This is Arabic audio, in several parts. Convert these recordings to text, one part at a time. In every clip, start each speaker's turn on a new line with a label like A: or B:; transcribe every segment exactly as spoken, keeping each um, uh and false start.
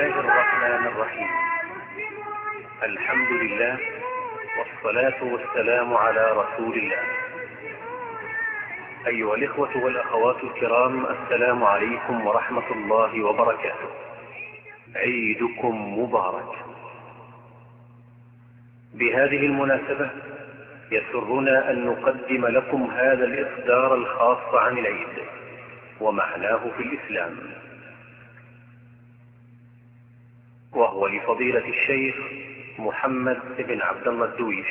A: الله الرحمن الرحيم. الحمد لله والصلاة والسلام على رسول الله. أيها الإخوة والأخوات الكرام، السلام عليكم ورحمة الله وبركاته. عيدكم مبارك. بهذه المناسبة يسرنا أن نقدم لكم هذا الإصدار الخاص عن العيد ومعناه في الإسلام، وهو لفضيلة الشيخ محمد بن عبد الله الدويش.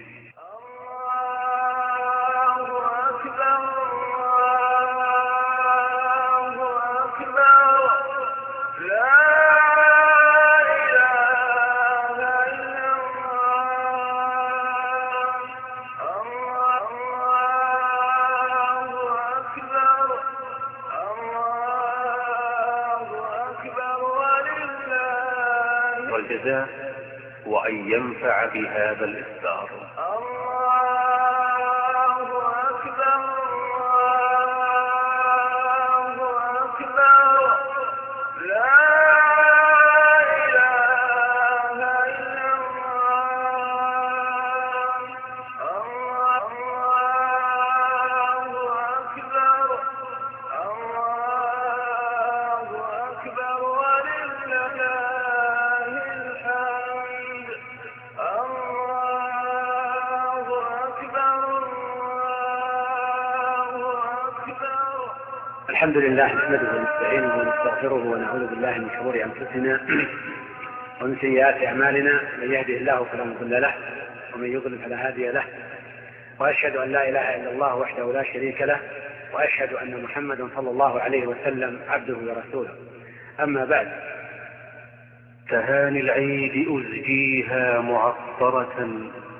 A: والجزاء وأن ينفع بهذا الإصدار.
B: الحمد لله نحمده ونستعينه ونستغفره ونعوذ بالله من شرور أنفسنا ومن سيئات أعمالنا. من يهده الله فلا مضل له ومن يضلل فلا هادي له، وأشهد أن لا إله إلا الله وحده لا شريك له، وأشهد أن محمدا صلى الله عليه وسلم عبده ورسوله. أما بعد،
A: تهاني العيد أزجيها معطرة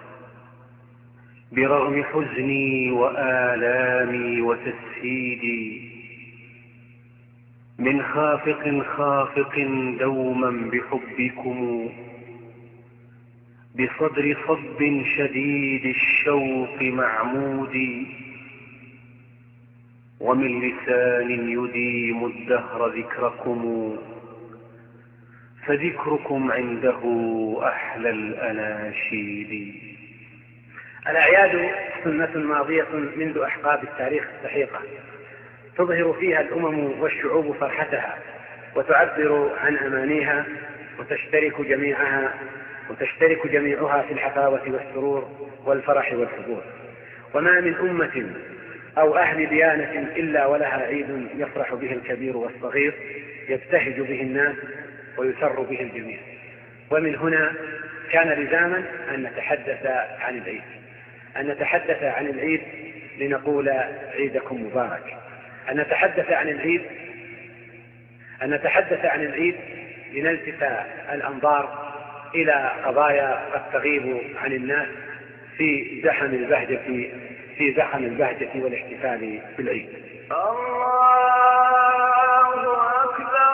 A: برغم حزني وآلامي وتسهيدي، من خافق خافق دوما بحبكم، بصدر صب شديد الشوق معمودي، ومن لسان يديم الدهر ذكركم، فذكركم عنده أحلى الأناشيد.
B: الأعياد سنة ماضية منذ أحقاب التاريخ السحيقة، تظهر فيها الأمم والشعوب فرحتها وتعبر عن أمانيها، وتشترك جميعها وتشترك جميعها في الحفاوة والسرور والفرح والحضور. وما من أمة أو أهل ديانة إلا ولها عيد يفرح به الكبير والصغير، يبتهج به الناس ويسر به الجميع. ومن هنا كان لزاما أن نتحدث عن العيد أن نتحدث عن العيد لنقول عيدكم مبارك، أن نتحدث عن العيد أن نتحدث عن العيد لنلفت الأنظار إلى قضايا قد تغيب عن الناس في زحم البهجة في زحم البهجة والاحتفال بالعيد.
C: الله أكبر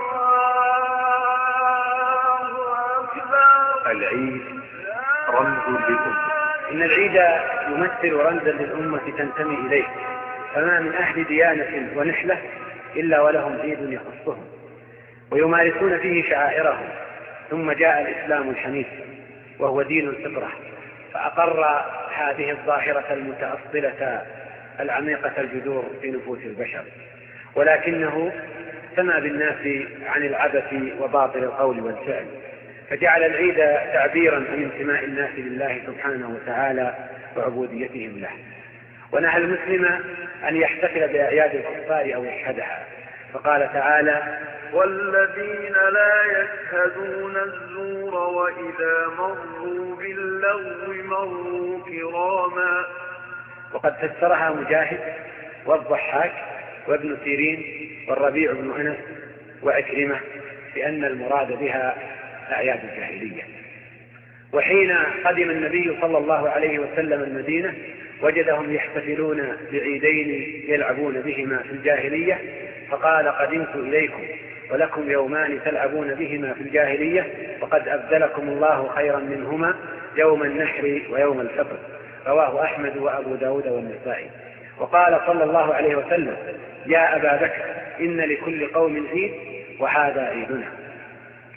C: الله أكبر.
A: العيد رمز للأمة.
B: إن العيد يمثل رمزا للأمة تنتمي إليه، فما من أهل ديانة ونحلة إلا ولهم عيد يخصهم ويمارسون فيه شعائرهم. ثم جاء الإسلام الحنيف وهو دين الفطرة، فأقر هذه الظاهرة المتأصلة العميقة الجذور في نفوس البشر، ولكنه سمى بالناس عن العبث وباطل القول والفعل، فجعل العيد تعبيرا عن انتماء الناس لله سبحانه وتعالى وعبوديتهم له. ونهى المسلم أن يحتفل بأعياد الكفار أو يشهدها، فقال تعالى:
C: والذين لا يشهدون الزور وإذا مروا باللغو مروا كراما.
B: وقد فسرها مجاهد والضحاك وابن سيرين والربيع بن أنس وعكرمة بأن المراد بها أعياد الجاهلية. وحين قدم النبي صلى الله عليه وسلم المدينة وجدهم يحتفلون بعيدين يلعبون بهما في الجاهلية، فقال: قدمت إليكم ولكم يومان تلعبون بهما في الجاهلية، وقد أبدلكم الله خيرا منهما يوم النحر ويوم الفطر. رواه أحمد وأبو داود والنسائي. وقال صلى الله عليه وسلم: يا أبا بكر، إن لكل قوم عيد وهذا عيدنا.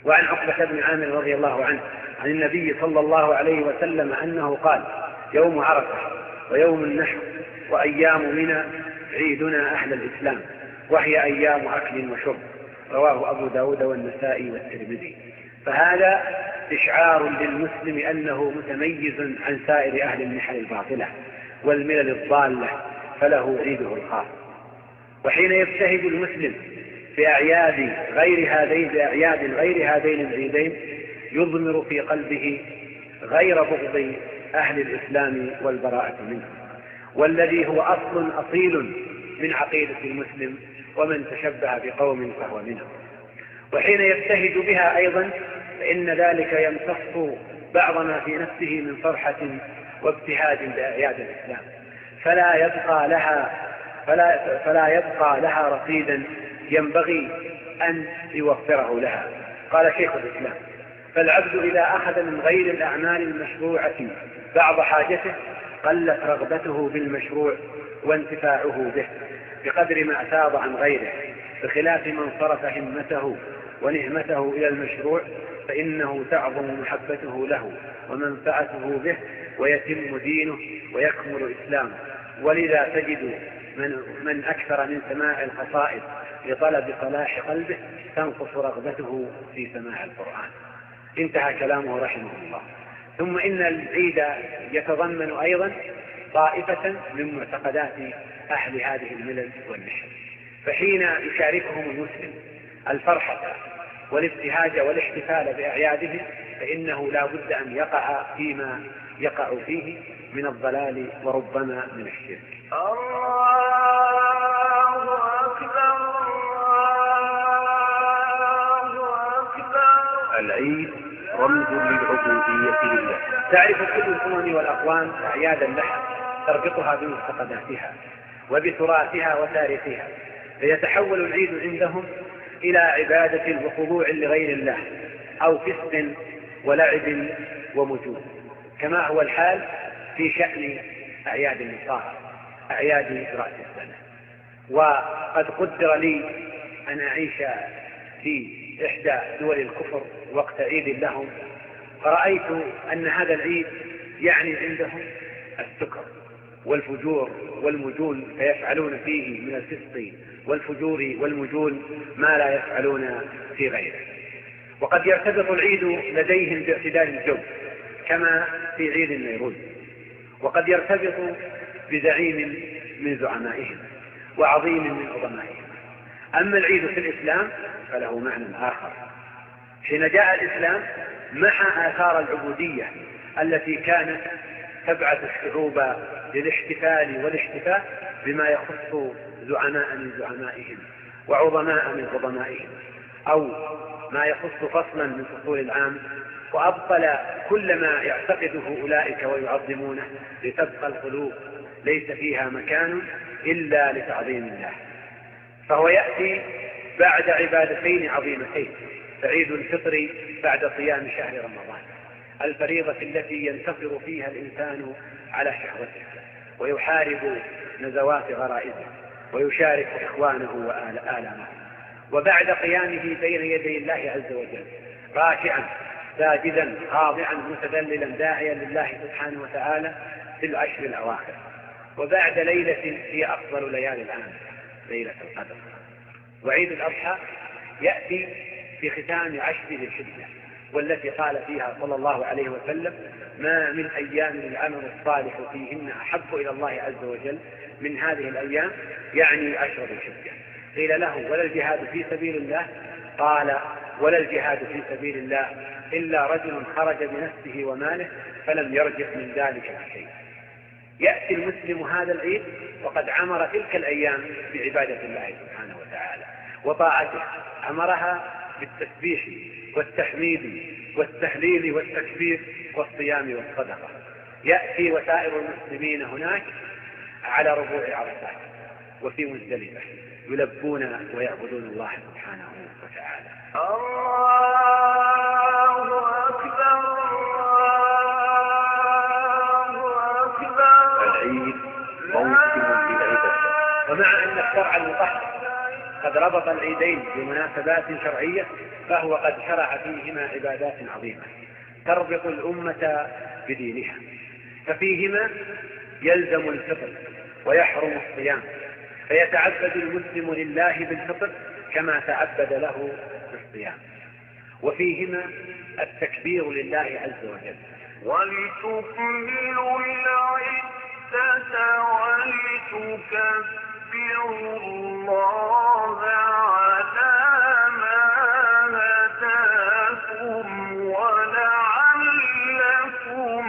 B: وعن عقبة بن عامر رضي الله عنه عن النبي صلى الله عليه وسلم أنه قال: يوم عرفة ويوم النحر وأيام منى عيدنا أهل الإسلام، وهي أيام أكل وشرب. رواه أبو داود والنسائي والترمذي. فهذا إشعار للمسلم أنه متميز عن سائر أهل النحل الباطلة والملل الضالة، فله عيده الخاص. وحين يبتهج المسلم بأعياد غير هذين بأعياد غير هذين العيدين يضمر في قلبه غير بغض أهل الإسلام والبراءة منهم، والذي هو أصل أصيل من عقيدة المسلم، ومن تشبه بقوم فهو منهم. وحين يبتهج بها أيضا فإن ذلك يمتص بعض ما في نفسه من فرحة وابتهاج بأعياد الإسلام، فلا يبقى لها فلا, فلا يبقى لها رصيدا ينبغي أن يوفره لها. قال شيخ الإسلام: فالعبد إذا أخذ من غير الأعمال المشروعة بعض حاجته قلت رغبته بالمشروع وانتفاعه به بقدر ما اعتاض عن غيره، بخلاف من صرف همته ونهمته إلى المشروع فإنه تعظم محبته له ومنفعته به، ويتم دينه ويكمل إسلامه. ولذا تجد من, من أكثر من سماع القصائد لطلب صلاح قلبه تنقص رغبته في سماع القرآن. انتهى كلامه رحمه الله. ثم إن العيد يتضمن أيضا طائفة من معتقدات أهل هذه الملل والنحل، فحين يشاركهم المسلم الفرحة والابتهاج والاحتفال بأعيادهم فإنه لا بد أن يقع فيما يقع فيه من الضلال وربما من الشرك.
C: الله أكبر الله أكبر.
A: العيد رمز للعبودية لله.
B: تعرف كل الأمم والأقوام أعياد اللحم تربطها بمعتقداتها وبتراثها وتاريخها، فيتحول العيد عندهم إلى عبادة وخضوع لغير الله أو فسق ولعب ومجون، كما هو الحال في شأن أعياد النصارى، أعياد رأس السنة. وقد قدر لي أن أعيش في إحدى دول الكفر وقت عيد لهم، فرأيت أن هذا العيد يعني عندهم السكر والفجور والمجون، فيفعلون فيه من الفسق والفجور والمجون ما لا يفعلون في غيره. وقد يرتبط العيد لديهم باعتدال الجو كما في عيد النيروز، وقد يرتبط بزعيم من زعمائهم وعظيم من عظمائهم. أما العيد في الإسلام فله معنى آخر. حين جاء الإسلام محى آثار العبودية التي كانت تبعث الشعوب للاحتفال والاحتفاء بما يخص زعماء من زعمائهم وعظماء من عظمائهم، أو ما يخص فصلا من فصول العام، وأبطل كل ما يعتقده أولئك ويعظمونه، لتبقى القلوب ليس فيها مكان إلا لتعظيم الله. فهو يأتي بعد عبادتين عظيمتين، فعيد الفطر بعد صيام شهر رمضان، الفريضة التي ينتصر فيها الإنسان على شهوته ويحارب نزوات غرائزه ويشارك إخوانه وآلامه، وبعد قيامه بين يدي الله عز وجل راكعا ساجدا خاضعا متذللا داعيا لله سبحانه وتعالى في العشر الأواخر، وبعد ليلة هي أفضل ليالي العام، ليلة القدر. وعيد الأضحى يأتي في ختام عشر ذي الحجة، والتي قال فيها صلى الله عليه وسلم: ما من أيام العمل الصالح فيهن أحب إلى الله عز وجل من هذه الأيام، يعني عشر ذي الحجة. قيل له: ولا الجهاد في سبيل الله؟ قال: ولا الجهاد في سبيل الله إلا رجل خرج بنفسه وماله فلم يرجع من ذلك بشيء. يأتي المسلم هذا العيد وقد عمر تلك الأيام بعبادة الله سبحانه وتعالى وطاعته، عمرها بالتسبيح والتحميد والتهليل والتكبير والصيام والصدقة. يأتي وسائر المسلمين هناك على ربوع عرفات وفي مزدلفة يلبون ويعبدون الله سبحانه وتعالى.
C: الله أكبر الله أكبر.
A: العيد موسم للعبادة.
B: ومع أن الشرع المطهر قد ربط العيدين بمناسبات شرعية، فهو قد شرع فيهما عبادات عظيمة تربط الأمة بدينها. ففيهما يلزم الفطر ويحرم الصيام، فيتعبد المسلم لله بالفطر كما تعبد له بالصيام. وفيهما التكبير لله عز وجل،
C: ولتكملوا العدة ولتكبروا الله على ما هداكم ولعلكم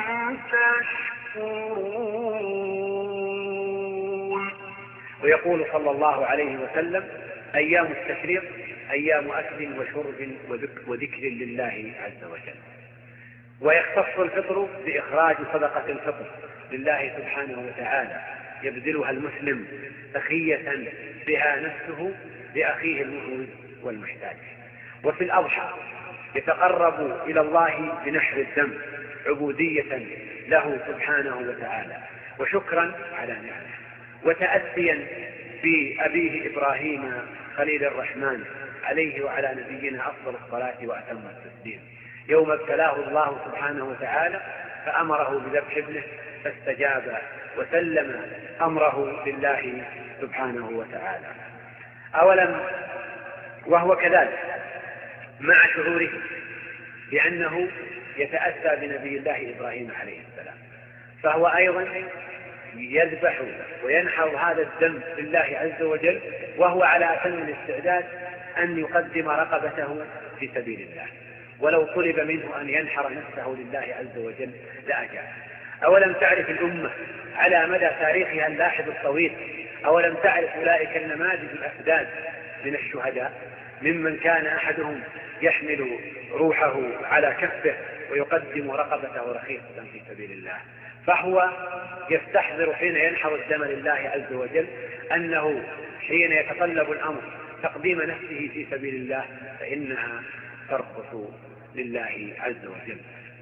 C: تشكرون.
B: ويقول صلى الله عليه وسلم: أيام التشريق أيام أكل وشرب وذكر لله عز وجل. ويختص الفطر بإخراج صدقة الفطر لله سبحانه وتعالى يبذلها المسلم سخية بها نفسه لأخيه المؤمن والمحتاج. وفي الأضحى يتقرب إلى الله بنحر الدم عبودية له سبحانه وتعالى وشكرا على نعمه، وتأسيا بأبيه إبراهيم خليل الرحمن عليه وعلى نبينا أفضل الصلاة وأتم التسليم، يوم ابتلاه الله سبحانه وتعالى فأمره بذبح ابنه فاستجاب وسلم أمره لله سبحانه وتعالى. أولم وهو كذلك مع شعوره بأنه يتأسى بنبي الله إبراهيم عليه السلام، فهو أيضا يذبح وينحر هذا الدم لله عز وجل وهو على أتم الاستعداد أن يقدم رقبته في سبيل الله، ولو طلب منه أن ينحر نفسه لله عز وجل لأجاب. أولم تعرف الأمة على مدى تاريخها اللاحظ الطويل، أولم تعرف أولئك النماذج الأفداد من الشهداء ممن كان أحدهم يحمل روحه على كفه ويقدم رقبته رخيصة في سبيل الله، فهو يستحضر حين ينحر الدم لله عز وجل أنه حين يتطلب الأمر تقديم نفسه في سبيل الله فإنها ترخص لله عز وجل.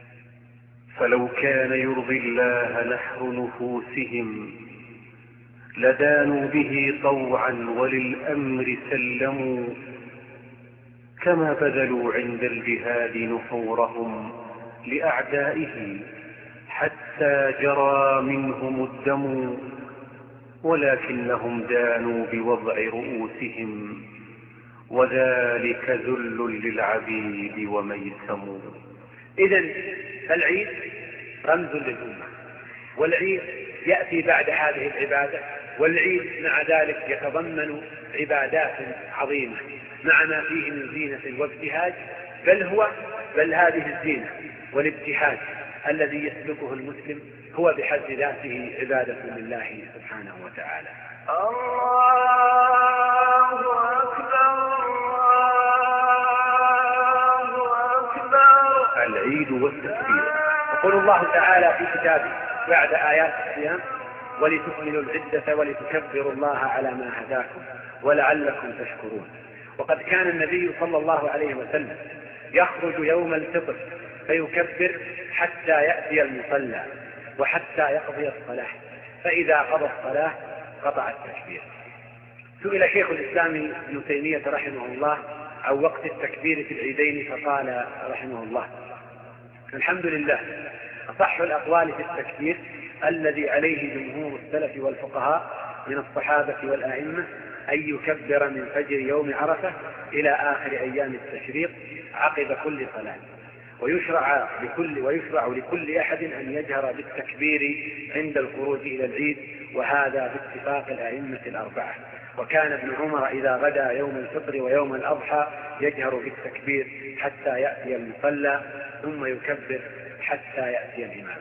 A: فلو كان يرضي الله نحر نفوسهم لدانوا به طوعا وللأمر سلموا، كما بذلوا عند الجهاد نحورهم لأعدائه حتى جرى منهم الدم، ولكنهم دانوا بوضع رؤوسهم وذلك ذل للعبيد وميسم.
B: إذن العيد رمز للأمة، والعيد يأتي بعد هذه العبادة، والعيد مع ذلك يتضمن عبادات عظيمة مع ما فيه من زينة وابتهاج، بل هو بل هذه الزينة والابتهاج الذي يسلكه المسلم هو بحد ذاته عبادة لله سبحانه وتعالى.
C: الله أكبر الله أكبر.
A: العيد والتكبير.
B: يقول الله تعالى في كتابه بعد آيات الصيام: ولتكملوا العدة ولتكبروا الله على ما هداكم ولعلكم تشكرون. وقد كان النبي صلى الله عليه وسلم يخرج يوم الفطر فيكبر حتى يأتي المصلى وحتى يقضي الصلاة، فإذا قضى الصلاة قطع التكبير. سئل شيخ الإسلام ابن تيمية رحمه الله عن وقت التكبير في العيدين فقال رحمه الله: الحمد لله، أصح الأقوال في التكبير الذي عليه جمهور السلف والفقهاء من الصحابة والأئمة أن يكبر من فجر يوم عرفة إلى آخر أيام التشريق عقب كل صلاة، ويشرع لكل, ويشرع لكل أحد أن يجهر بالتكبير عند الخروج إلى العيد، وهذا باتفاق الأئمة الأربعة. وكان ابن عمر إذا غدا يوم الفطر ويوم الأضحى يجهر بالتكبير حتى يأتي المصلى ثم يكبر حتى يأتي الإمام.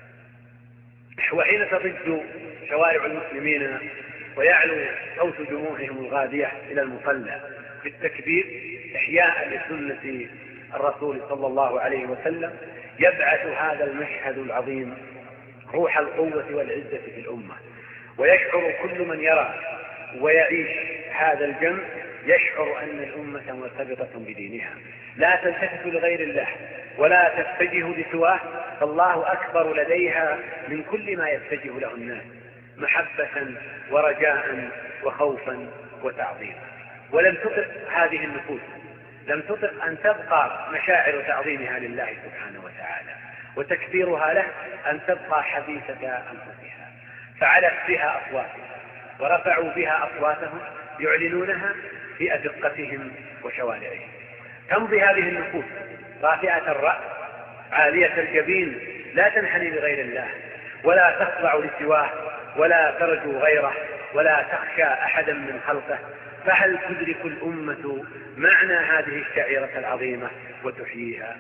B: وحين تضج شوارع المسلمين ويعلو صوت جموعهم الغادية إلى المصلى بالتكبير إحياء لسنة الرسول صلى الله عليه وسلم، يبعث هذا المشهد العظيم روح القوة والعزة في الأمة، ويشعر كل من يرى ويعيش هذا الجمع يشعر أن الأمة مرتبطة بدينها، لا تلتفت لغير الله ولا تتجه لسواه، فالله أكبر لديها من كل ما يتجه له الناس محبة ورجاء وخوفا وتعظيما. ولم تطق هذه النفوس، لم تطق أن تبقى مشاعر تعظيمها لله سبحانه وتعالى وتكبيرها له أن تبقى حديثة أنفسها، فعلت بها أصواتها ورفعوا بها أصواتهم يعلنونها في أدقتهم وشوارعهم. تمضي هذه النفوس رافعة الرأس عالية الجبين، لا تنحني لغير الله ولا تخضع لسواه ولا ترجو غيره ولا تخشى أحدا من خلقه. فهل تدرك الأمة معنى هذه الشعيرة العظيمة وتحييها؟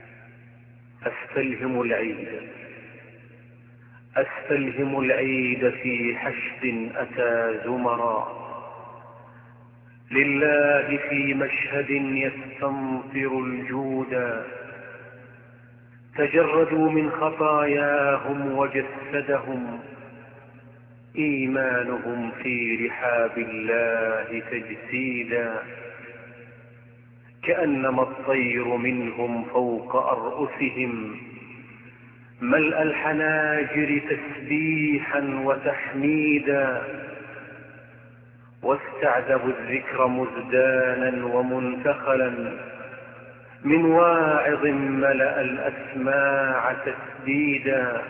A: أستلهم العيد أستلهم العيد في حشد أتى زمرا، لله في مشهد يستنفر الجودا، تجردوا من خطاياهم وجسدهم، إيمانهم في رحاب الله تجسيدا، كأنما الطير منهم فوق أرؤسهم، ملء الحناجر تسبيحا وتحميدا، واستعذبوا الذكر مزدانا ومنتخلا، من واعظ ملأ الأسماع تسديدا،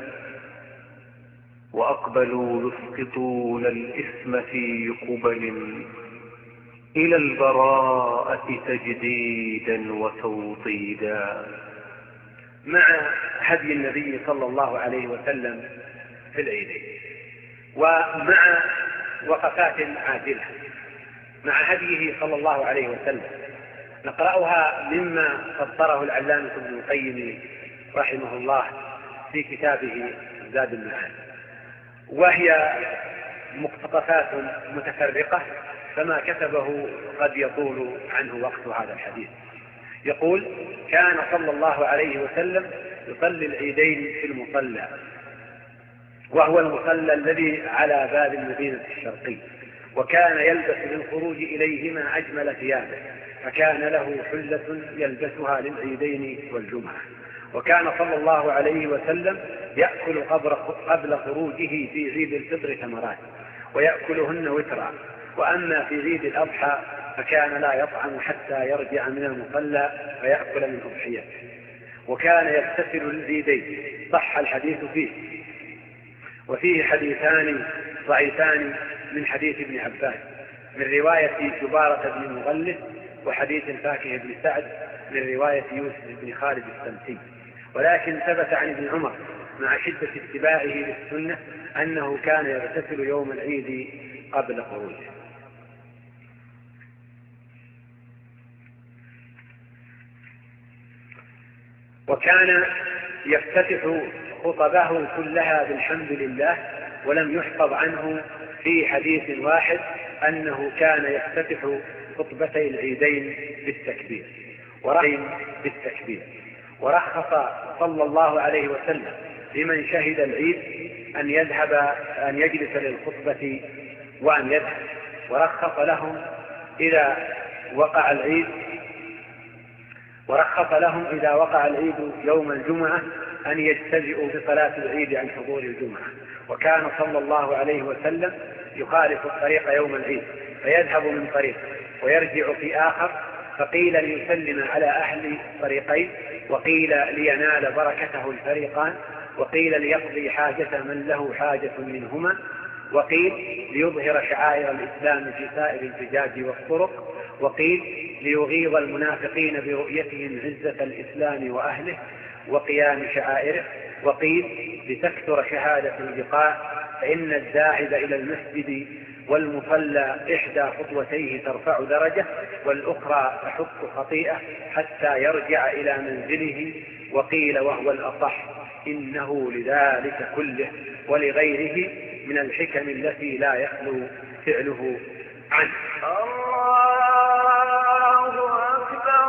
A: وأقبلوا يسقطون الإثم في قبل، إلى البراءة تجديدا وتوطيدا.
B: مع هدي النبي صلى الله عليه وسلم في العيدين، ومع وقفات عاجلة مع هديه صلى الله عليه وسلم، نقرأها مما سطره العلامة ابن القيم رحمه الله في كتابه زاد المعاد، وهي مقتطفات متفرقة، فما كتبه قد يطول عنه وقت هذا الحديث. يقول: كان صلى الله عليه وسلم يصلي العيدين في المصلى، وهو المصلى الذي على باب المدينة الشرقي، وكان يلبس للخروج إليهما أجمل ثيابه، فكان له حلة يلبسها للعيدين والجمعة. وكان صلى الله عليه وسلم يأكل قبل خروجه في عيد الفطر تمرات ويأكلهن وترا، وأما في عيد الأضحى فكان لا يطعم حتى يرجع من المصلى فيأكل من أضحيته. وكان يغتسل للعيدين، صح الحديث فيه، وفيه حديثان ضعيفان من حديث ابن عباس من رواية جبارة بن مغلس، وحديث الفاكه بن سعد من رواية يوسف بن خالد السمسي، ولكن ثبت عن ابن عمر مع شدة اتباعه للسنة أنه كان يغتسل يوم العيد قبل خروجه. وكان يفتتح خطبه كلها بالحمد لله، ولم يحفظ عنه في حديث واحد أنه كان يفتتح خطبتي العيدين بالتكبير بالتكبير ورخص صلى الله عليه وسلم لمن شهد العيد أن يذهب أن يجلس للخطبة وأن يذهب، ورخص لهم إذا وقع العيد ورخص لهم إذا وقع العيد يوم الجمعة أن يجتزئوا بصلاة العيد عن حضور الجمعة. وكان صلى الله عليه وسلم يخالف الطريق يوم العيد، فيذهب من طريق ويرجع في آخر، فقيل ليسلم على أهل الطريقين، وقيل لينال بركته الفريقان، وقيل ليقضي حاجة من له حاجة منهما، وقيل ليظهر شعائر الإسلام في سائر الفجاج والطرق، وقيل ليغيظ المنافقين برؤيتهم عزة الإسلام وأهله وقيام شعائره، وقيل لتكثر شهادة اللقاء، فإن الذاهب إلى المسجد والمصلى إحدى خطوتيه ترفع درجة، والأخرى تحط خطيئة حتى يرجع إلى منزله. وقيل وهو الأصح إنه لذلك كله ولغيره من الحكم التي لا يخلو فعله عنه.
C: الله أكبر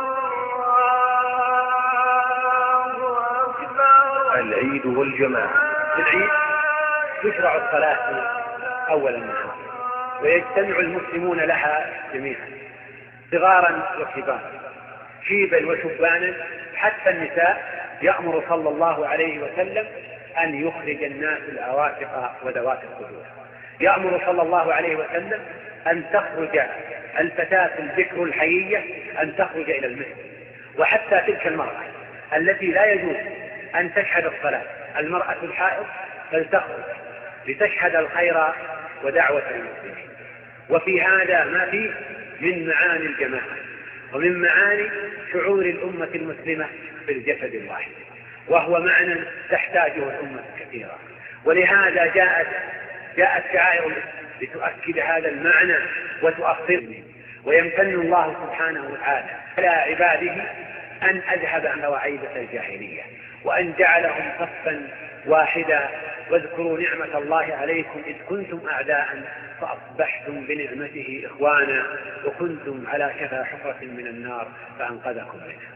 C: الله أكبر.
A: العيد والجماعة.
B: في العيد تشرع الصلاة أول النهار، ويجتمع المسلمون لها جميعا صغارا وكبارا، شيبا وشبانا، حتى النساء يأمر صلى الله عليه وسلم أن يخرج الناس العواتق وذوات الخدور. يأمر صلى الله عليه وسلم أن تخرج الفتاة الذكر الحيية أن تخرج إلى المسجد، وحتى تلك المرأة التي لا يجوز أن تشهد الصلاة، المرأة الحائض فلتخرج لتشهد الخير ودعوة المسلمين. وفي هذا ما فيه من معاني الجماعة ومن معاني شعور الأمة المسلمة بالجسد الواحد، وهو معنى تحتاجه الأمة كثيرا. ولهذا جاءت جاءت شعائر لتؤكد هذا المعنى وتؤصله. ويمتن الله سبحانه وتعالى على عباده أن أذهب عن وعيبة الجاهلية وأن جعلهم صفا واحدا. واذكروا نعمة الله عليكم إذ كنتم أعداء فأصبحتم بنعمته إخوانا وكنتم على شفا حفرة من النار فأنقذكم منها.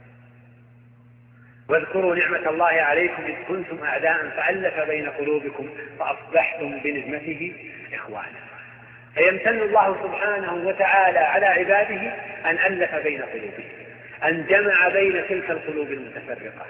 B: واذكروا نعمة الله عليكم إذ كنتم أعداء فألف بين قلوبكم فأصبحتم بنعمته إخوانا. فيمتن الله سبحانه وتعالى على عباده أن ألف بين قلوبهم، أن جمع بين تلك القلوب المتفرقة.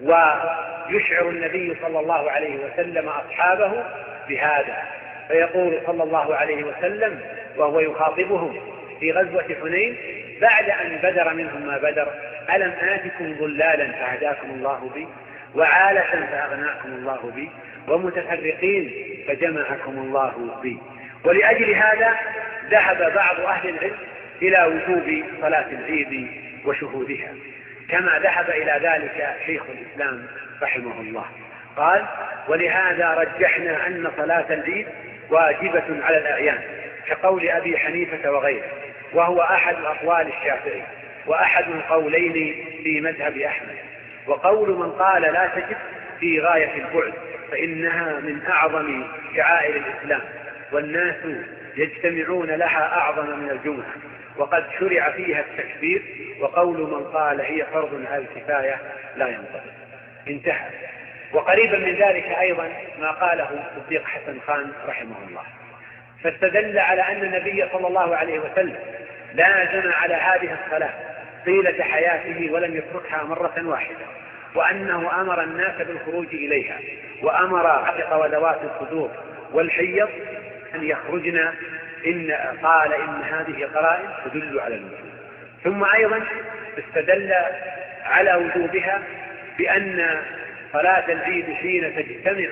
B: ويشعر النبي صلى الله عليه وسلم أصحابه بهذا، فيقول صلى الله عليه وسلم وهو يخاطبهم في غزوة حنين بعد أن بدر منهم ما بدر: ألم آتكم ضلالا فهداكم الله بي، وعالة فأغناكم الله بي، ومتفرقين فجمعكم الله بي. ولأجل هذا ذهب بعض أهل العلم إلى وجوب صلاة العيد وشهودها، كما ذهب إلى ذلك شيخ الإسلام رحمه الله. قال: ولهذا رجحنا أن صلاة العيد واجبة على الأعيان، كقول أبي حنيفة وغيره، وهو أحد أقوال الشافعي وأحد القولين في مذهب أحمد. وقول من قال لا تجب في غاية البعد، فإنها من أعظم شعائر الإسلام والناس يجتمعون لها أعظم من الجمعة، وقد شرع فيها التكبير. وقول من قال هي فرض على الكفاية لا ينطبق. انتهى. وقريبا من ذلك أيضا ما قاله الصديق حسن خان رحمه الله، فاستدل على أن النبي صلى الله عليه وسلم لازم على هذه الصلاة طيلة حياته ولم يتركها مرة واحدة، وأنه أمر الناس بالخروج إليها، وأمر عتق وذوات الصدور والحيض أن يخرجن. إن قال إن هذه قرائن تدل على الوجوب. ثم أيضا استدل على وجوبها بأن صلاة العيد حين تجتمع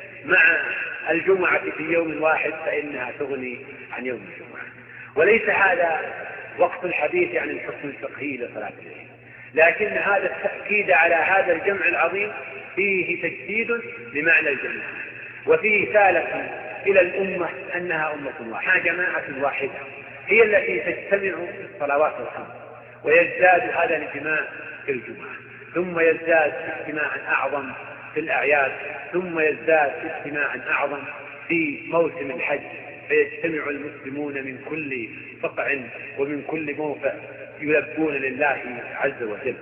B: مع الجمعة في يوم واحد فإنها تغني عن يوم الجمعة. وليس هذا وقت الحديث عن الحكم الفقهي لصلاة العيد، لكن هذا التأكيد على هذا الجمع العظيم فيه تجديد لمعنى الجمع، وفيه رسالة إلى الأمة أنها أمة واحدة، جماعة واحدة هي التي تجتمع في الصلوات الخمس، ويزداد هذا الاجتماع في الجمعة، ثم يزداد اجتماعا أعظم في الأعياد، ثم يزداد اجتماعا أعظم في موسم الحج، فيجتمع المسلمون من كل فقع ومن كل موقع يلبون لله عز وجل.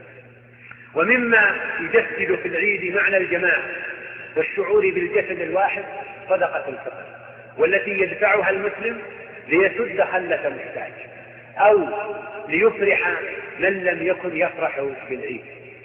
B: ومما يجسد في العيد معنى الجماعة والشعور بالجسد الواحد صدقة الفطر، والتي يدفعها المسلم ليسد خلة محتاج، أو ليفرح من لم يكن يفرح بالعيد،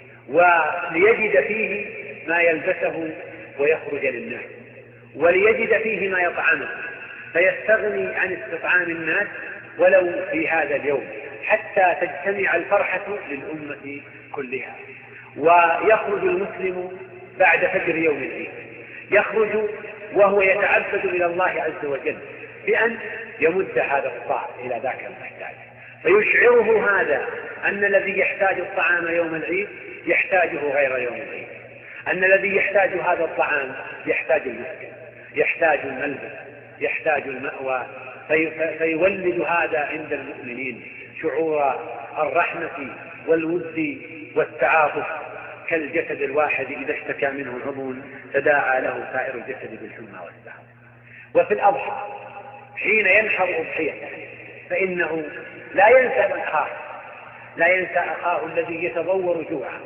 B: وليجد فيه ما يلبسه ويخرج للناس، وليجد فيه ما يطعمه فيستغني عن استطعام الناس ولو في هذا اليوم، حتى تجتمع الفرحة للأمة كلها. ويخرج المسلم بعد فجر يوم العيد، يخرج وهو يتعبد إلى الله عز وجل بأن يمد هذا الطعام إلى ذاك المحتاج، فيشعره هذا أن الذي يحتاج الطعام يوم العيد يحتاجه غير يوم العيد، أن الذي يحتاج هذا الطعام يحتاج المسكن، يحتاج الملبس، يحتاج المأوى. في فيولد هذا عند المؤمنين شعور الرحمة والود والتعاطف، كالجسد الواحد إذا اشتكى منه عضو تداعى له سائر الجسد بالحمى والسهر. وفي الأضحى حين ينحر أضحيته فإنه لا ينسى من أخاه، لا ينسى أخاه الذي يتضور جوعا،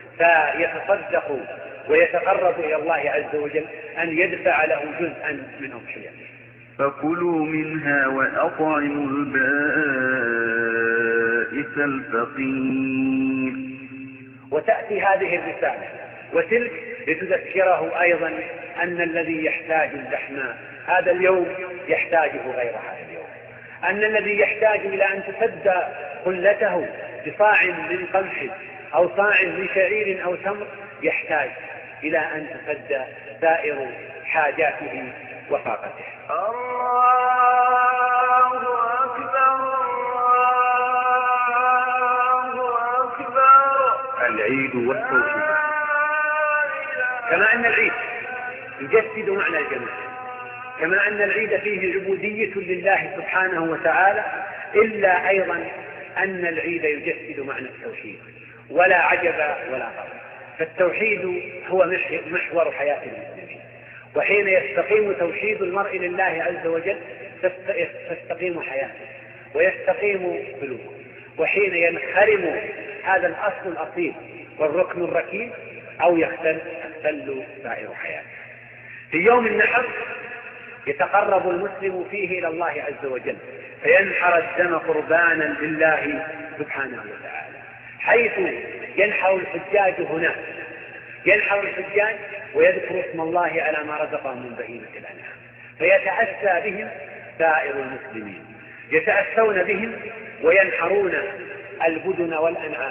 B: فيتصدق ويتقرب إلى الله عز وجل أن يدفع له جزءا من أضحيته.
D: فكلوا منها وأطعموا البائس الفقير.
B: وتأتي هذه الرسالة وتلك لتذكره أيضا أن الذي يحتاج اللحم هذا اليوم يحتاجه غير هذا اليوم، أن الذي يحتاج إلى أن تسد قلته بصاع من قمح أو صاع من شعير أو تمر يحتاج إلى أن تسد سائر حاجاته وطاقته.
C: الله أكبر الله أكبر.
A: العيد والتوحيد.
B: كما أن العيد يجسد معنى الجماعة، كما أن العيد فيه عبودية لله سبحانه وتعالى، إلا أيضا أن العيد يجسد معنى التوحيد، ولا عجب ولا غرب. فالتوحيد هو محور حياة المسلمين، وحين يستقيم توحيد المرء لله عز وجل تستقيم حياته ويستقيم سلوكه، وحين ينخرم هذا الأصل الأصيل والركن الركين أو يختل تختل سائر حياته. في يوم النحر يتقرب المسلم فيه إلى الله عز وجل فينحر الدم قربانا لله سبحانه وتعالى، حيث ينحر الحجاج هناك، ينحر الحجاج ويذكر اسم الله على ما رزقهم من بهيمة الأنعام، فيتأسى بهم سائر المسلمين، يتأسون بهم وينحرون البدن والأنعام،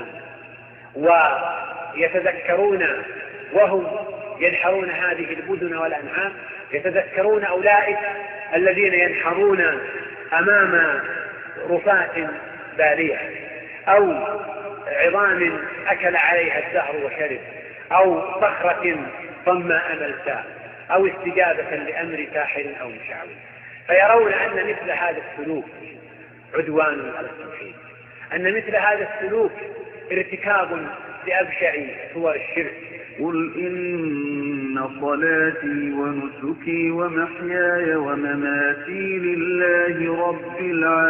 B: ويتذكرون وهم ينحرون هذه البدن والأنعام، يتذكرون أولئك الذين ينحرون أمام رفاة بالية أو عظام أكل عليها الدهر وشرب، أو صخرة صماء ملساء، أو استجابة لأمر ساحر أو مشعوذ، فيرون أن مثل هذا السلوك عدوان على التوحيد، أن مثل هذا السلوك ارتكاب لأبشع صور الشرك.
D: قل إن صلاتي ونسكي ومحياي ومماتي لله رب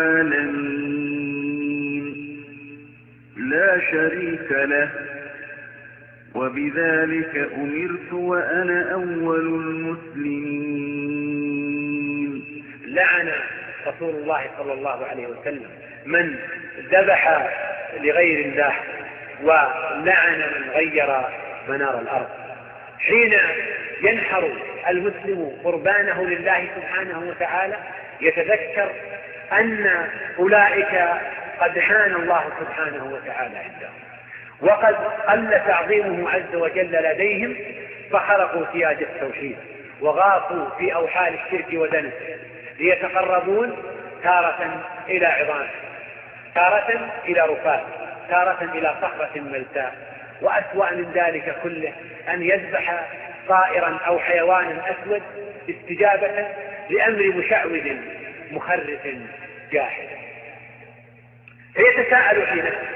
D: العالمين لا شريك له وبذلك أمرت وأنا أول المسلمين.
B: لعن رسول الله صلى الله عليه وسلم من ذبح لغير الله، ولعن من غير منار الأرض. حين ينحر المسلم قربانه لله سبحانه وتعالى يتذكر أن أولئك قد حان الله سبحانه وتعالى عندهم، وقد قل تعظيمه عز وجل لديهم، فخرقوا سياج التوحيد وغاصوا في أوحال الشرك ودنسه ليتقربون تارة إلى عظام، تارة إلى رفات، تارة إلى صخرة ملساء، وأسوأ من ذلك كله أن يذبح طائرا أو حيوانا أسود استجابة لأمر مشعوذ مخرف جاحد. فيتساءل في نفسه: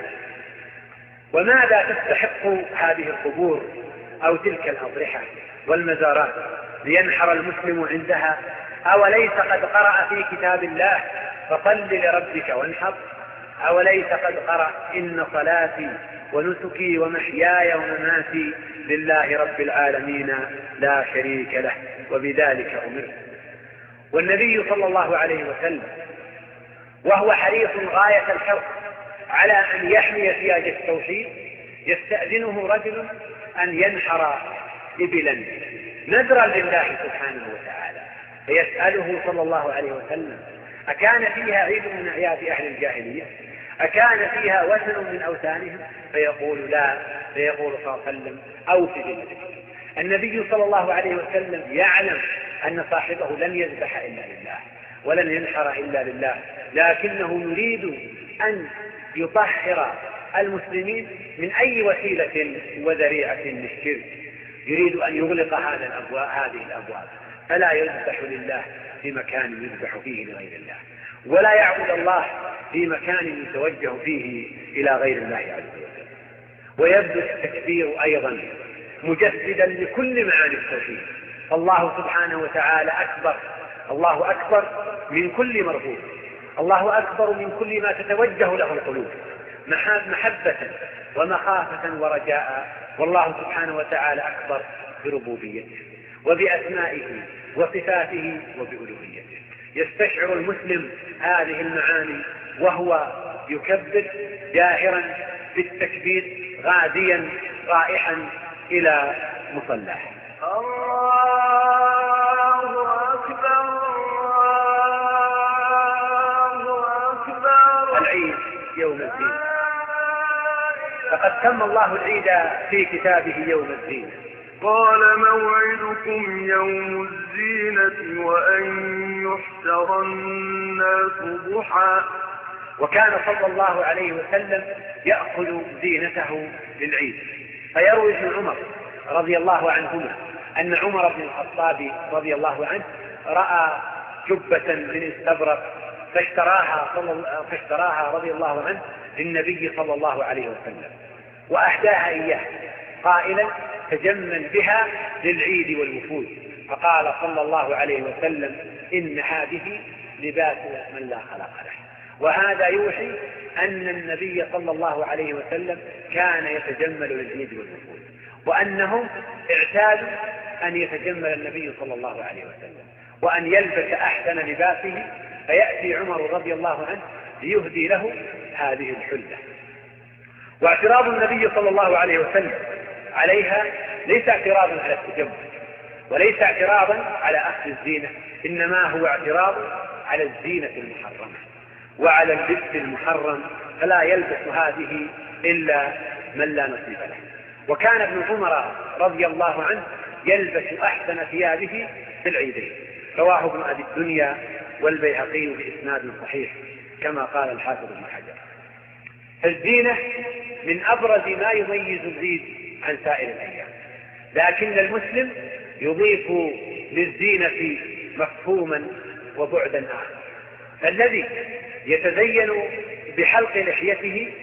B: وماذا تستحق هذه القبور أو تلك الأضرحة والمزارات لينحر المسلم عندها؟ أوليس قد قرأ في كتاب الله فصل لربك وانحر؟ أوليس قد قرأ إن صلاتي ونسكي ومحياي ومماتي لله رب العالمين لا شريك له وبذلك أمرت؟ والنبي صلى الله عليه وسلم وهو حريص غاية الحرص على أن يحمي سياج التوحيد يستأذنه رجل أن ينحر إبلا نذرا لله سبحانه وتعالى، فيسأله صلى الله عليه وسلم: أكان فيها عيد من أعياد أهل الجاهلية؟ أكان فيها وثن من أوثانهم؟ فيقول: لا. فيقول صلى الله عليه وسلم: أوف بالنذر. النبي صلى الله عليه وسلم يعلم أن صاحبه لن يذبح إلا لله ولن ينحر إلا لله، لكنه يريد أن يطهر المسلمين من أي وسيلة وذريعة للشرك، يريد أن يغلق هذه الأبواب هذه الأبواب فلا يذبح لله في مكان يذبح فيه لغير الله، ولا يعبد الله في مكان يتوجه فيه إلى غير الله عز وجل. ويبدو التكبير أيضا مجسدا لكل معاني التوحيد، فالله سبحانه وتعالى أكبر، الله أكبر من كل مرغوب، الله أكبر من كل ما تتوجه له القلوب محبة ومخافة ورجاء، والله سبحانه وتعالى أكبر بربوبيته وبأسمائه وصفاته وبألوهيته. يستشعر المسلم هذه المعاني وهو يكبر جاهرا بالتكبير غاديا رائحا إلى مصلاه.
C: الله أكبر الله
B: العيد يوم الزينة، فقد سمى الله العيد في كتابه يوم الزينة.
C: قال موعدكم يوم الزينة وأن يحشر الناس ضحى.
B: وكان صلى الله عليه وسلم يأخذ زينته للعيد، فيروي ابن عمر رضي الله عنهما أن عمر بن الخطاب رضي الله عنه رأى جبة من استبرق فاشتراها, فاشتراها رضي الله عنه للنبي صلى الله عليه وسلم وأهداها إياه قائلا تجمل بها للعيد والوفود، فقال صلى الله عليه وسلم إن هذه لباس من لا خلق له. وهذا يوحي أن النبي صلى الله عليه وسلم كان يتجمل للعيد والوفود، وأنهم اعتادوا أن يتجمل النبي صلى الله عليه وسلم وأن يلبس أحسن لباسه، فيأتي عمر رضي الله عنه ليهدي له هذه الحلة. واعتراض النبي صلى الله عليه وسلم عليها ليس اعتراضا على التجمل وليس اعتراضا على أخذ الزينة، إنما هو اعتراض على الزينة المحرمة وعلى اللبس المحرم، فلا يلبس هذه إلا من لا نصيب له. وكان ابن عمر رضي الله عنه يلبس أحسن ثيابه في العيدين، رواه ابن أبي الدنيا والبيهقي بإسناد صحيح كما قال الحافظ ابن حجر. الزينة من أبرز ما يميز العيد عن سائر الأيام، لكن المسلم يضيف للزينة مفهوما وبعدا آخر. الذي يتزين بحلق لحيته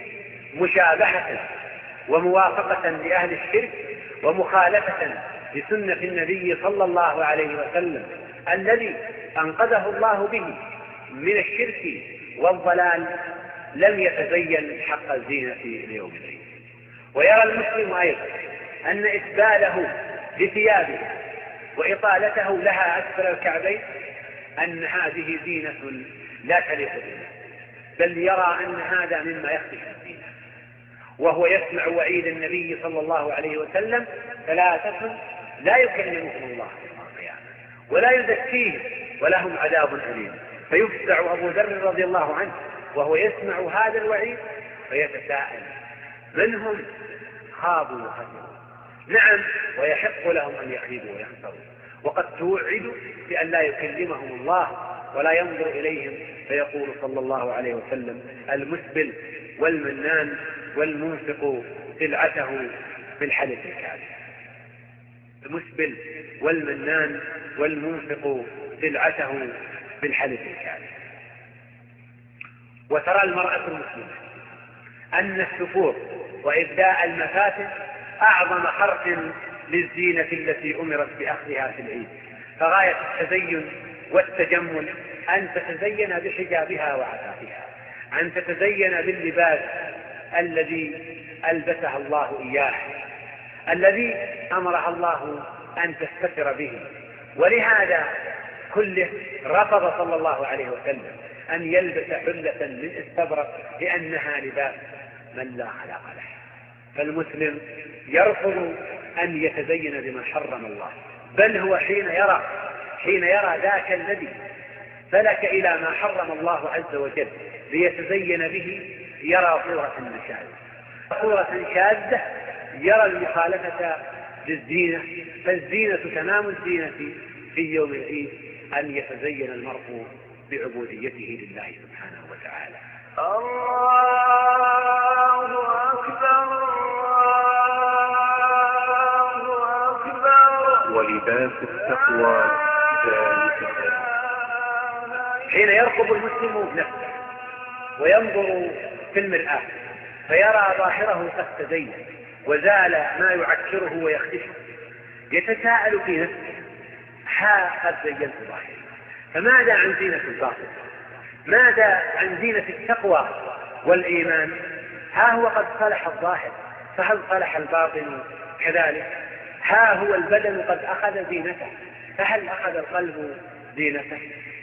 B: مشابهة وموافقة لأهل الشرك ومخالفة لسنة النبي صلى الله عليه وسلم الذي أنقذه الله به من الشرك والضلال، لم يتزين حق الزينة ليوم العيد. ويرى المسلم أيضا أن إسباله لثيابه وإطالته لها أسفل الكعبين أن هذه زينة لا تليق به، بل يرى أن هذا مما يخدش الزينة. وهو يسمع وعيد النبي صلى الله عليه وسلم ثلاثة لا يكلمهم الله يوم القيامة ولا يزكيهم ولهم عذاب أليم. فيفزع أبو ذر رضي الله عنه وهو يسمع هذا الوعيد فيتساءل من هم؟ خابوا وخسروا. نعم، ويحق لهم أن يخيبوا ويخسروا، وقد توعدوا بأن لا يكلمهم الله ولا ينظر إليهم. فيقول صلى الله عليه وسلم المسبل والمنان والمنفق سلعته بالحلف الكاذب. المسبل والمنان والمنفق سلعته بالحلف الكاذب. وترى المرأة المسلمة أن السفور وإبداء المفاتن أعظم حرف للزينة التي أمرت بأخذها في العيد، فغاية التزين والتجمل أن تتزين بحجابها وعفافها، أن تتزين باللباس الذي ألبسها الله إياه، الذي أمرها الله أن تستتر به. ولهذا كله رفض صلى الله عليه وسلم أن يلبس حلة من استبرق لأنها لباس من لا خلاق له. فالمسلم يرفض أن يتزين بما حرم الله، بل هو حين يرى حين يرى ذاك الذي فلك إلى ما حرم الله عز وجل ليتزين به يرى صورة شاذة صورة شاذة يرى المخالفة للزينة. فالزينة تمام الزينة في يوم العيد أن يتزين المرء بعبوديته لله سبحانه وتعالى.
C: الله أكبر الله أكبر.
A: ولباس التقوى ذلك.
B: حين يرقب المسلم نفسه وينظر في المرآة فيرى ظاهره قد تزين وزال ما يعكره ويخدشه، يتساءل في نفسه ها قد زينت ظاهري، فماذا عن زينة الباطن؟ ماذا عن زينة التقوى والإيمان؟ ها هو قد صلح الظاهر، فهل صلح الباطن كذلك؟ ها هو البدن قد أخذ زينته، فهل أخذ القلب زينته؟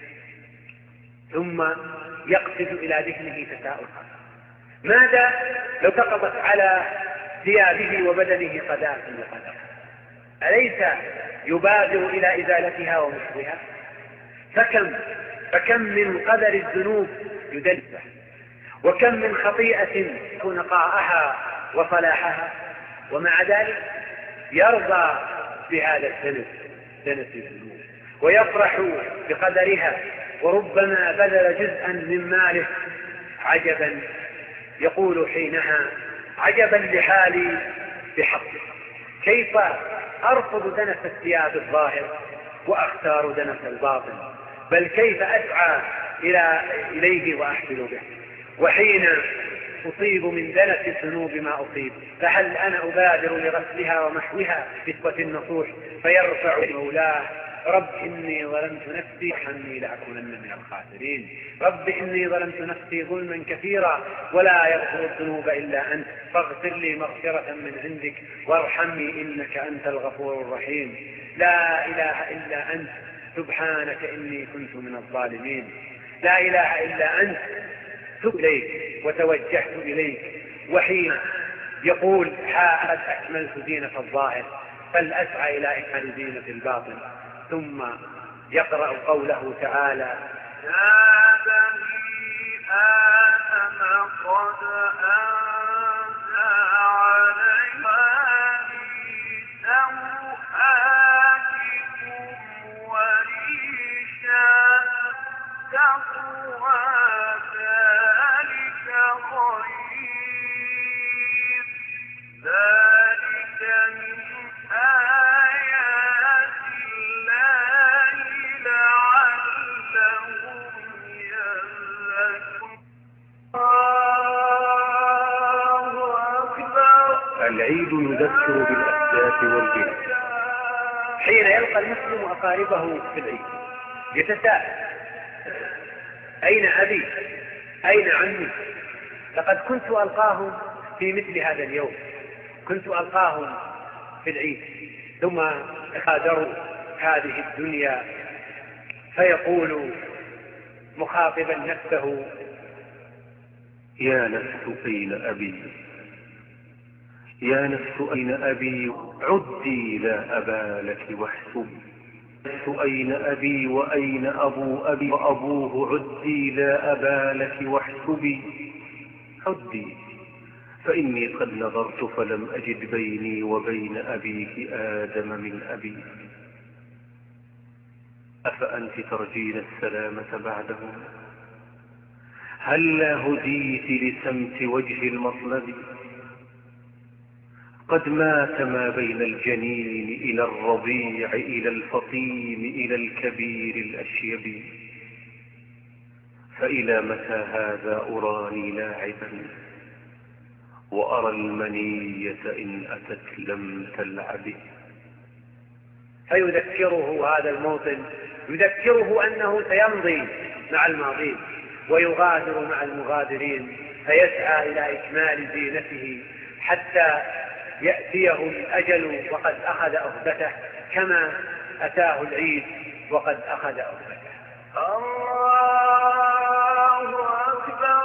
B: ثم يقصد إلى ذهنه تساؤل ماذا لو سقطت على ثيابه وبدنه قذاة وقدر؟ أليس يبادر إلى إزالتها ومحوها؟ فكم فكم من قدر الذنوب يدلسه وكم من خطيئة نقاءها وصلاحها، ومع ذلك يرضى بهذا الذنب، ذنب الذنوب، ويفرح بقدرها، وربما بذل جزءا من ماله. عجبا، يقول حينها: عجبا لحالي بحقه، كيف أرفض دنس الثياب الظاهر وأختار دنس الباطن، بل كيف أسعى إلى إليه وأحفل به، وحين أصيب من دنس الذنوب ما أصيب، فهل أنا أبادر لغسلها ومحوها بسوة النصوح فيرفع مولاه: رب إني ظلمت نفسي حمي لأكونن من الخاسرين. رب إني ظلمت نفسي ظلما كثيرا ولا يغفر الذنوب إلا أنت، فاغفر لي مغفرة من عندك وارحمني إنك أنت الغفور الرحيم. لا إله إلا أنت سبحانك إني كنت من الظالمين. لا إله إلا أنت تبت إليك وتوجهت إليك. وحين يقول: ها قد أكملت زينة الظاهر فلأسعى إلى إكمال زينة الباطن، ثم يقرأ قوله تعالى:
C: يا بني آدم قد أنزل عليكم سوآتكم وريشا تقوى ذلك خير، ذلك من آيات الله لعلهم يذكرون. الله أكبر.
A: العيد يذكر بالأحداث والبناء.
B: حين يلقى المسلم أقاربه في العيد يتساءل: أين أبي؟ أين عمي؟ لقد كنت ألقاهم في مثل هذا اليوم، كنت ألقاهم في العيد، ثم غادروا هذه الدنيا. فيقول مخاطبا نفسه:
A: يا نفس أين أبي؟ يا نفس أين أبي؟ عدي لا أبا لك واحسبي. نفس أين أبي وأين أبو أبي وأبوه؟ عدي لا أبا لك واحسبي. عدي فإني قد نظرت فلم أجد بيني وبين أبيك آدم من أبي. أفأنت ترجين السلامة بعده؟ هلا هديت لسمت وجه المطلب؟ قد مات ما بين الجنين إلى الرضيع إلى الفطيم إلى الكبير الأشيب. فإلى متى هذا أراني لاعبا وأرى المنية إن أتت لم تلعب.
B: فيذكره هذا الموطن، يذكره أنه سيمضي مع الماضين ويغادر مع المغادرين، فيسعى إلى إكمال زينته حتى يأتيه الأجل وقد أخذ أخذته، كما أتاه العيد وقد أخذ أخذته.
C: الله أكبر.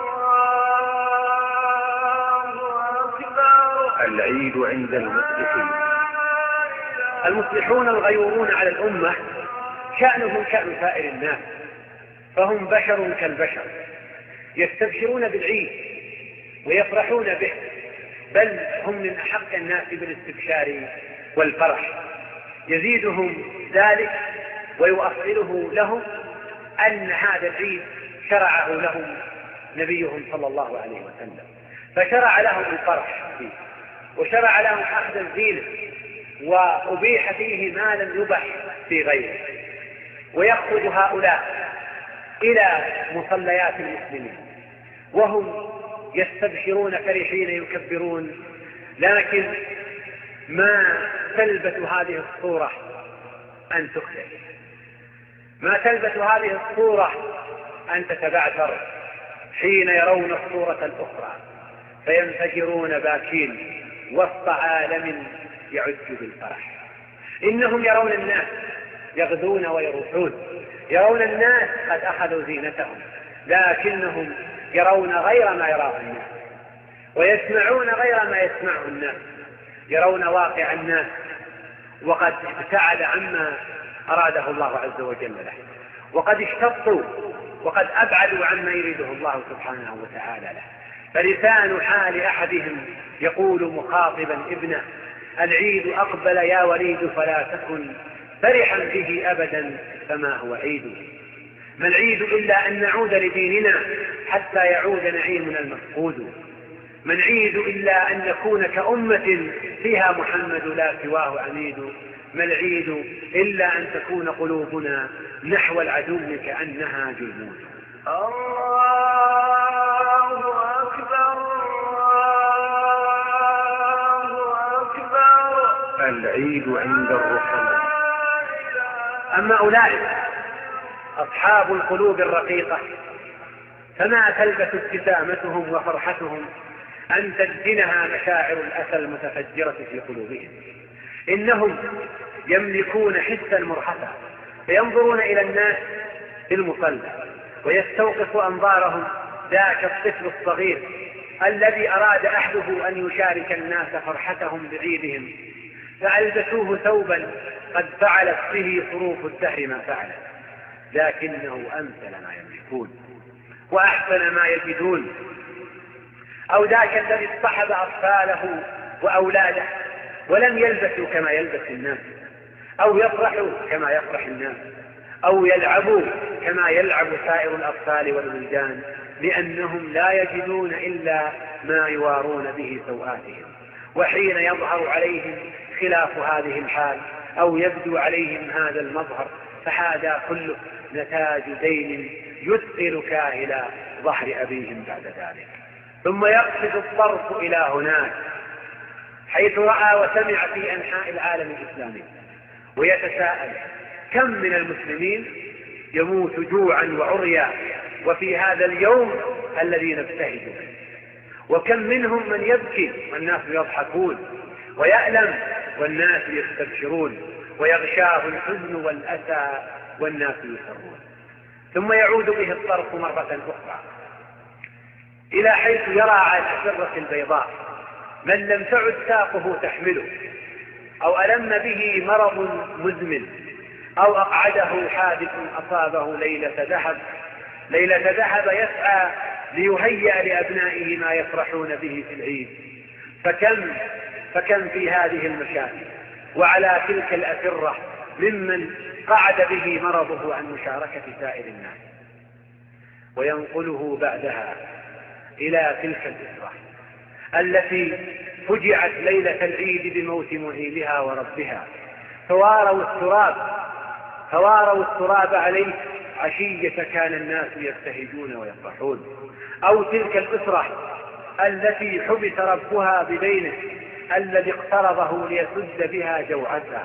C: الله أكبر.
A: العيد عند المصلحين.
B: المصلحون الغيورون على الأمة شأنهم شأن سائر الناس، فهم بشر كالبشر، يستبشرون بالعيد ويفرحون به، بل هم من أحق الناس بالاستبشار والفرح. يزيدهم ذلك ويؤصله لهم أن هذا العيد شرعه لهم نبيهم صلى الله عليه وسلم، فشرع لهم الفرح فيه، وشرع لهم أخذ الزينة، وأبيح فيه ما لم يبح في غيره. ويخرج هؤلاء إلى مصليات المسلمين وهم يستبشرون فرحين يكبرون، لكن ما تلبس هذه الصورة أن تكثر، ما تلبس هذه الصورة أن تتبعثر حين يرون الصورة الأخرى فينفجرون باكين وسط عالم يعج بالفرح. إنهم يرون الناس يغدون ويروحون، يرون الناس قد أخذوا زينتهم، لكنهم يرون غير ما يراه الناس، ويسمعون غير ما يسمعه الناس، يرون واقع الناس وقد ابتعد عما أراده الله عز وجل له، وقد اشتطوا وقد أبعدوا عما يريده الله سبحانه وتعالى له. فلسان حال أحدهم يقول مخاطبا ابنه: العيد أقبل يا وليد فلا تكن فرحا به أبدا فما هو عيد. ما العيد إلا أن نعود لديننا حتى يعود نعيمنا المفقود. ما العيد إلا أن نكون كأمة فيها محمد لا سواه عميد. ما العيد إلا أن تكون قلوبنا نحو العدو كأنها جلمود.
C: الله أكبر الله أكبر.
A: العيد عند الرحمن.
B: أما أولئك أصحاب القلوب الرقيقة فما تلبث ابتسامتهم وفرحتهم أن تجنها مشاعر الأسى المتفجرة في قلوبهم. إنهم يملكون حسا مرهفا فينظرون إلى الناس في المصلى ويستوقف أنظارهم ذاك الطفل الصغير الذي أراد أحده أن يشارك الناس فرحتهم بعيدهم، فألبسوه ثوبا قد فعلت به حروف الدهر ما فعلت، لكنه أمثل ما يملكون وأحسن ما يجدون. أو ذاك الذي اصطحب أطفاله وأولاده ولم يلبسوا كما يلبس الناس، أو يفرحوا كما يفرح الناس، أو يلعبوا كما يلعب سائر الأطفال والولدان، لأنهم لا يجدون إلا ما يوارون به سوآتهم. وحين يظهر عليهم خلاف هذه الحال أو يبدو عليهم هذا المظهر فهذا كله نتاج دين يثقل كاهل ظهر أبيهم بعد ذلك. ثم يقصد الطرف إلى هناك حيث رأى وسمع في أنحاء العالم الإسلامي ويتساءل: كم من المسلمين يموت جوعا وعريا وفي هذا اليوم الذي نبتهج به؟ وكم منهم من يبكي والناس يضحكون، ويألم والناس يستبشرون، ويغشاه الحزن والأسى والناس يسرون. ثم يعود به الطرف مرة أخرى إلى حيث يرى على الأسرة البيضاء من لم تعد ساقه تحمله، أو ألم به مرض مزمن، أو أقعده حادث أصابه ليلة ذهب ليلة ذهب يسعى ليهيئ لأبنائه ما يفرحون به في العيد. فكم فكم في هذه المشاكل وعلى تلك الأسرة ممن قعد به مرضه عن مشاركة سائر الناس، وينقله بعدها إلى تلك الأسرة التي فجعت ليلة العيد بموت مهيلها وربها، فواروا التراب فواروا التراب عليه عشية كان الناس يبتهجون ويفرحون. أو تلك الأسرة التي حبس ربها بدينه الذي اقترضه ليسد بها جوعتها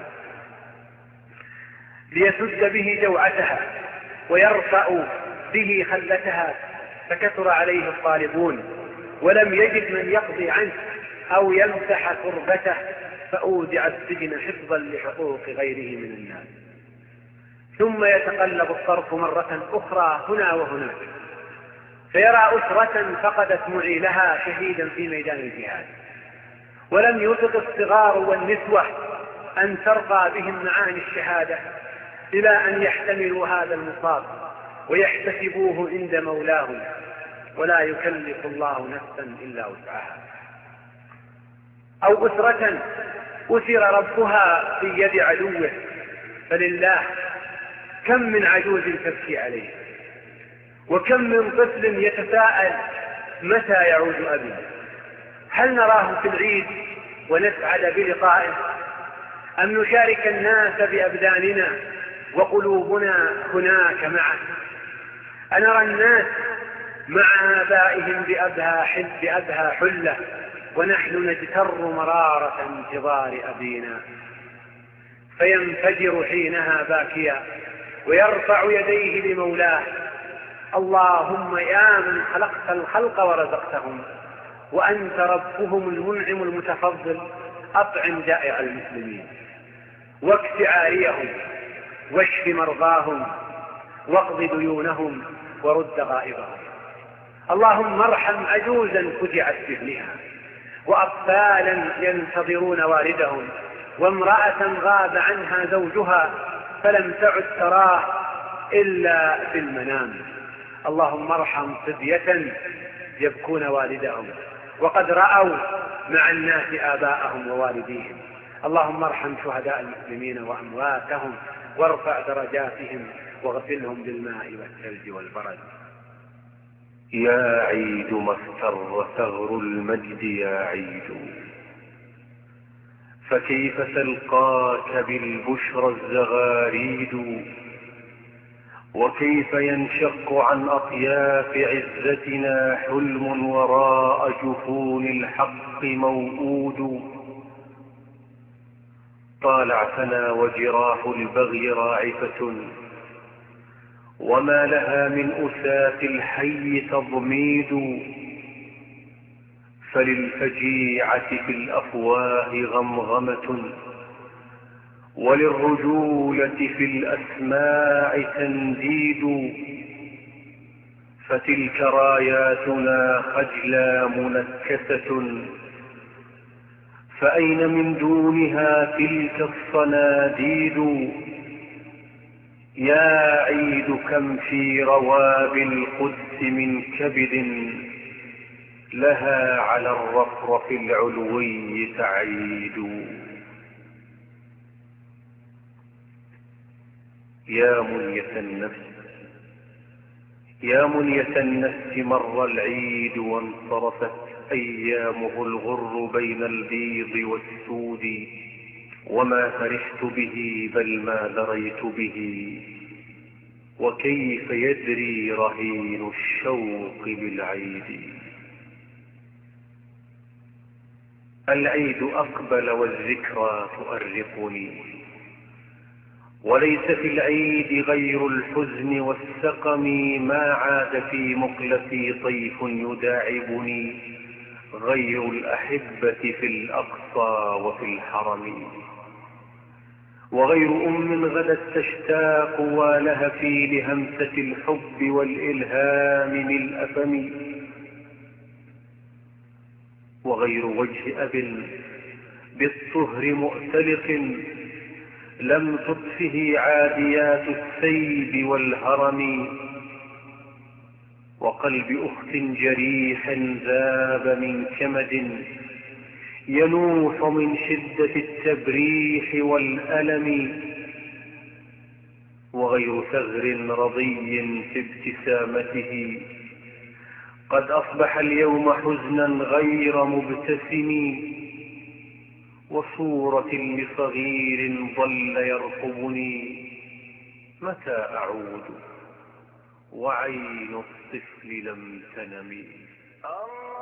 B: ليسد به جوعتها ويرفع به خلتها، فكثر عليه الطالبون ولم يجد من يقضي عنه أو يمسح كربته، فأودع السجن حفظا لحقوق غيره من الناس. ثم يتقلب الطرف مرة أخرى هنا وهناك فيرى أسرة فقدت معيلها شهيدا في ميدان الجهاد، ولم يطق الصغار والنسوة أن ترقى بهم معاني الشهادة إلى أن يحتملوا هذا المصاب ويحتسبوه عند مولاهم، ولا يكلف الله نفسا إلا وسعها. أو أسرة أسر ربها في يد عدوه، فلله كم من عجوز تبكي عليه، وكم من طفل يتساءل متى يعود أبي. هل نراه في العيد ونسعد بلقائه، أم نشارك الناس بأبداننا وقلوبنا هناك معه؟ أنرى الناس مع آبائهم بأبهى حل بأبهى حلة ونحن نجتر مرارة انتظار أبينا، فينفجر حينها باكيا ويرفع يديه لمولاه: اللهم يا من خلقت الخلق ورزقتهم وأنت ربهم المنعم المتفضل، أطعم جائع المسلمين واكف عاريهم واشف مرضاهم واقض ديونهم ورد غائبهم. اللهم ارحم عجوزا فجعت بابنها، وأطفالا ينتظرون والدهم، وامرأة غاب عنها زوجها فلم تعد تراه إلا في المنام، اللهم ارحم صبية يبكون والدهم وقد رأوا مع الناس آباءهم ووالديهم. اللهم ارحم شهداء المسلمين وأمواتهم وارفع درجاتهم واغسلهم بالماء والثلج والبرد.
A: يا عيد ما افتر ثغر المجد يا عيد، فكيف تلقاك بالبشرى الزغاريد، وكيف ينشق عن أطياف عزتنا حلم وراء جفون الحق موؤود. طالعتنا وجراح البغي راعفة، وما لها من أساة الحي تضميد، فللفجيعة في الأفواه غمغمة، وللرجولة في الأسماع تنديد، فتلك راياتنا خجلى منكسة، فأين من دونها تلك الصناديد. يا عيد كم في رواب القدس من كبد، لها على الرفرف العلوي تعيد. يا منية النفس يا منية النفس مر العيد وانصرفت أيامه الغر بين البيض والسود، وما فرحت به بل ما دريت به، وكيف يدري رهين الشوق بالعيد. العيد أقبل والذكرى تؤرقني، وليس في العيد غير الحزن والسقم، ما عاد في مقلتي طيف يداعبني غير الأحبة في الأقصى وفي الحرم، وغير أم غدت تشتاق ولهفي لهمسة الحب والإلهام من أفم، وغير وجه أب بالطهر مؤتلق لم تطفه عاديات السيب والهرم، وقلب أخت جريح ذاب من كمد ينوح من شدة التبريح والألم، وغير ثغر رضي في ابتسامته قد أصبح اليوم حزنا غير مبتسم، وصورة لصغير ظل يرقبني متى أعود وعين الطفل لم تنم.